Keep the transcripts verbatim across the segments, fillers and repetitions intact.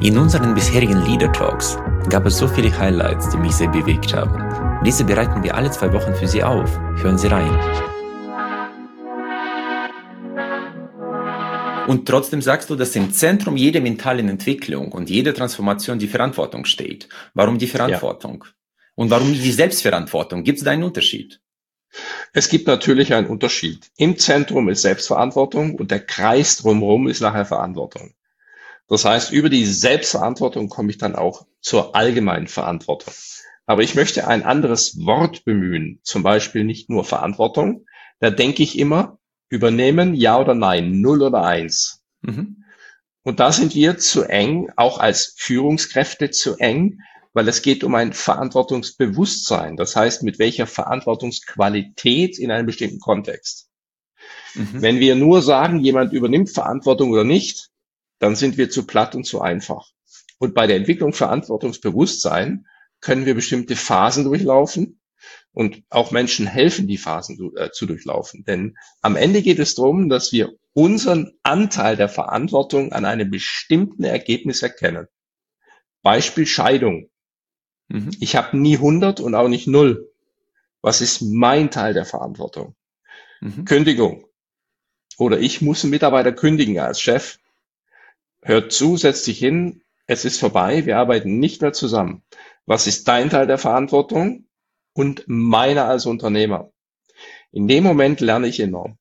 In unseren bisherigen Leader Talks gab es so viele Highlights, die mich sehr bewegt haben. Diese bereiten wir alle zwei Wochen für Sie auf. Hören Sie rein. Und trotzdem sagst du, dass im Zentrum jeder mentalen Entwicklung und jeder Transformation die Verantwortung steht. Warum die Verantwortung? Ja. Und warum die Selbstverantwortung? Gibt es da einen Unterschied? Es gibt natürlich einen Unterschied. Im Zentrum ist Selbstverantwortung und der Kreis drumherum ist nachher Verantwortung. Das heißt, über die Selbstverantwortung komme ich dann auch zur allgemeinen Verantwortung. Aber ich möchte ein anderes Wort bemühen, zum Beispiel nicht nur Verantwortung. Da denke ich immer, übernehmen, ja oder nein, null oder eins. Mhm. Und da sind wir zu eng, auch als Führungskräfte zu eng, weil es geht um ein Verantwortungsbewusstsein. Das heißt, mit welcher Verantwortungsqualität in einem bestimmten Kontext. Mhm. Wenn wir nur sagen, jemand übernimmt Verantwortung oder nicht, dann sind wir zu platt und zu einfach. Und bei der Entwicklung Verantwortungsbewusstsein können wir bestimmte Phasen durchlaufen und auch Menschen helfen, die Phasen zu, äh, zu durchlaufen. Denn am Ende geht es darum, dass wir unseren Anteil der Verantwortung an einem bestimmten Ergebnis erkennen. Beispiel Scheidung. Mhm. Ich habe nie hundert und auch nicht null. Was ist mein Teil der Verantwortung? Mhm. Kündigung. Oder ich muss einen Mitarbeiter kündigen als Chef. Hört zu, setzt dich hin, es ist vorbei, wir arbeiten nicht mehr zusammen. Was ist dein Teil der Verantwortung und meiner als Unternehmer? In dem Moment lerne ich enorm.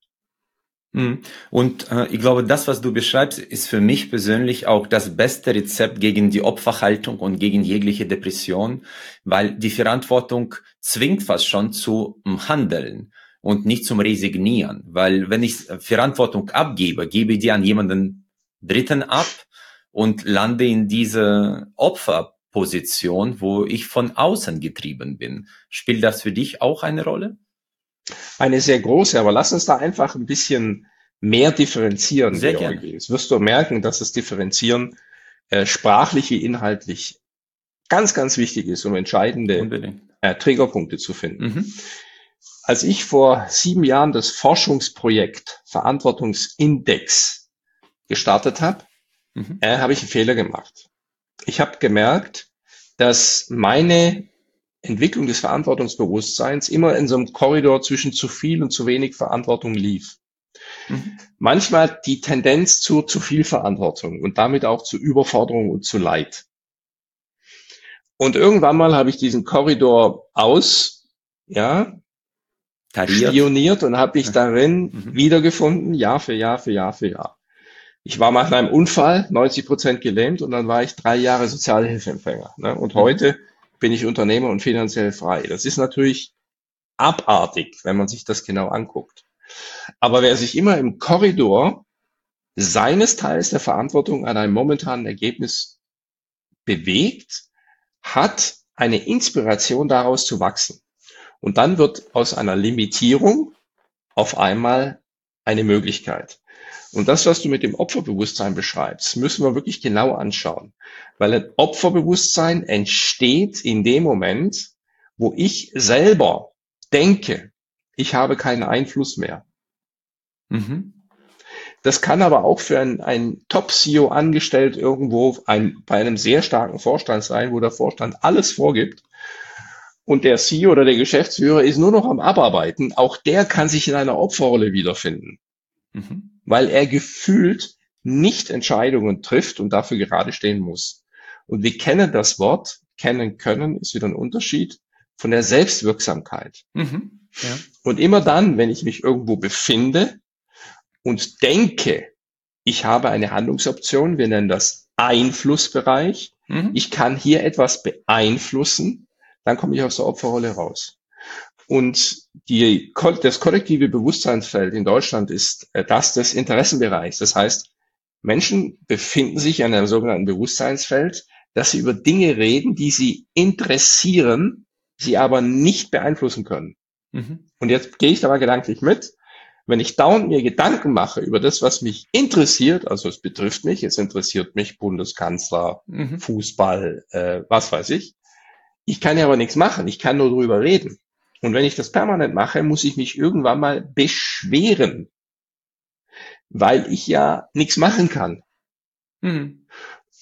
Und äh, ich glaube, das, was du beschreibst, ist für mich persönlich auch das beste Rezept gegen die Opferhaltung und gegen jegliche Depression, weil die Verantwortung zwingt fast schon zu Handeln und nicht zum Resignieren. Weil wenn ich Verantwortung abgebe, gebe ich die an jemanden Dritten ab und lande in diese Opferposition, wo ich von außen getrieben bin. Spielt das für dich auch eine Rolle? Eine sehr große, aber lass uns da einfach ein bisschen mehr differenzieren. Sehr gerne. Jetzt wirst du merken, dass das Differenzieren äh, sprachlich wie inhaltlich ganz, ganz wichtig ist, um entscheidende äh, Triggerpunkte zu finden. Mhm. Als ich vor sieben Jahren das Forschungsprojekt Verantwortungsindex gestartet habe, mhm. äh, habe ich einen Fehler gemacht. Ich habe gemerkt, dass meine Entwicklung des Verantwortungsbewusstseins immer in so einem Korridor zwischen zu viel und zu wenig Verantwortung lief. Mhm. Manchmal die Tendenz zu zu viel Verantwortung und damit auch zu Überforderung und zu Leid. Und irgendwann mal habe ich diesen Korridor aus, ja, Tariert. spioniert und habe mich darin mhm. wiedergefunden, Jahr für Jahr für Jahr für Jahr. Ich war nach einem Unfall neunzig Prozent gelähmt und dann war ich drei Jahre Sozialhilfeempfänger. Ne? Und heute bin ich Unternehmer und finanziell frei. Das ist natürlich abartig, wenn man sich das genau anguckt. Aber wer sich immer im Korridor seines Teils der Verantwortung an einem momentanen Ergebnis bewegt, hat eine Inspiration daraus zu wachsen. Und dann wird aus einer Limitierung auf einmal eine Möglichkeit. Und das, was du mit dem Opferbewusstsein beschreibst, müssen wir wirklich genau anschauen. Weil ein Opferbewusstsein entsteht in dem Moment, wo ich selber denke, ich habe keinen Einfluss mehr. Mhm. Das kann aber auch für einen, einen Top-C E O angestellt irgendwo ein, bei einem sehr starken Vorstand sein, wo der Vorstand alles vorgibt. Und der C E O oder der Geschäftsführer ist nur noch am Abarbeiten. Auch der kann sich in einer Opferrolle wiederfinden. Mhm. Weil er gefühlt nicht Entscheidungen trifft und dafür gerade stehen muss. Und wir kennen das Wort, kennen können, ist wieder ein Unterschied von der Selbstwirksamkeit. Mhm. Ja. Und immer dann, wenn ich mich irgendwo befinde und denke, ich habe eine Handlungsoption, wir nennen das Einflussbereich, mhm. ich kann hier etwas beeinflussen, dann komme ich aus der Opferrolle raus. Und die, das kollektive Bewusstseinsfeld in Deutschland ist das des Interessenbereichs. Das heißt, Menschen befinden sich in einem sogenannten Bewusstseinsfeld, dass sie über Dinge reden, die sie interessieren, sie aber nicht beeinflussen können. Mhm. Und jetzt gehe ich da mal gedanklich mit. Wenn ich dauernd mir Gedanken mache über das, was mich interessiert, also es betrifft mich, es interessiert mich Bundeskanzler, mhm. Fußball, äh, was weiß ich. Ich kann ja aber nichts machen, ich kann nur drüber reden. Und wenn ich das permanent mache, muss ich mich irgendwann mal beschweren, weil ich ja nichts machen kann. Mhm.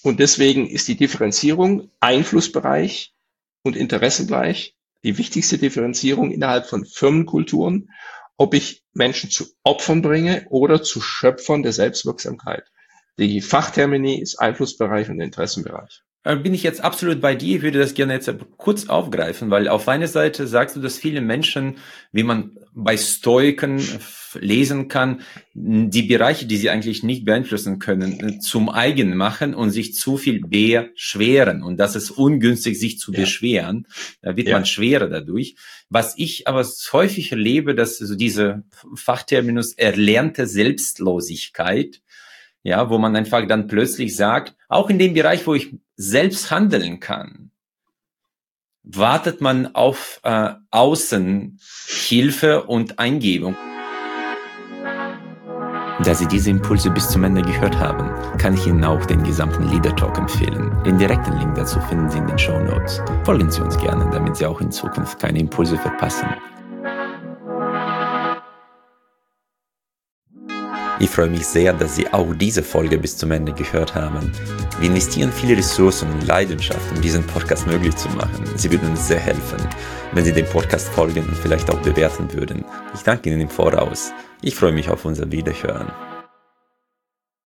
Und deswegen ist die Differenzierung Einflussbereich und Interessenbereich die wichtigste Differenzierung innerhalb von Firmenkulturen, ob ich Menschen zu Opfern bringe oder zu Schöpfern der Selbstwirksamkeit. Die Fachtermini ist Einflussbereich und Interessenbereich. Bin ich jetzt absolut bei dir. Ich würde das gerne jetzt kurz aufgreifen, weil auf einer Seite sagst du, dass viele Menschen, wie man bei Stoikern lesen kann, die Bereiche, die sie eigentlich nicht beeinflussen können, zum eigen machen und sich zu viel beschweren. Und das ist ungünstig, sich zu ja. beschweren. Da wird ja. man schwerer dadurch. Was ich aber häufig erlebe, dass so diese Fachterminus erlernte Selbstlosigkeit, ja, wo man einfach dann plötzlich sagt, auch in dem Bereich, wo ich selbst handeln kann, wartet man auf äh, Außenhilfe und Eingebung. Da Sie diese Impulse bis zum Ende gehört haben, kann ich Ihnen auch den gesamten Leader Talk empfehlen. Den direkten Link dazu finden Sie in den Shownotes. Folgen Sie uns gerne, damit Sie auch in Zukunft keine Impulse verpassen. Ich freue mich sehr, dass Sie auch diese Folge bis zum Ende gehört haben. Wir investieren viele Ressourcen und Leidenschaft, um diesen Podcast möglich zu machen. Sie würden uns sehr helfen, wenn Sie dem Podcast folgen und vielleicht auch bewerten würden. Ich danke Ihnen im Voraus. Ich freue mich auf unser Wiederhören.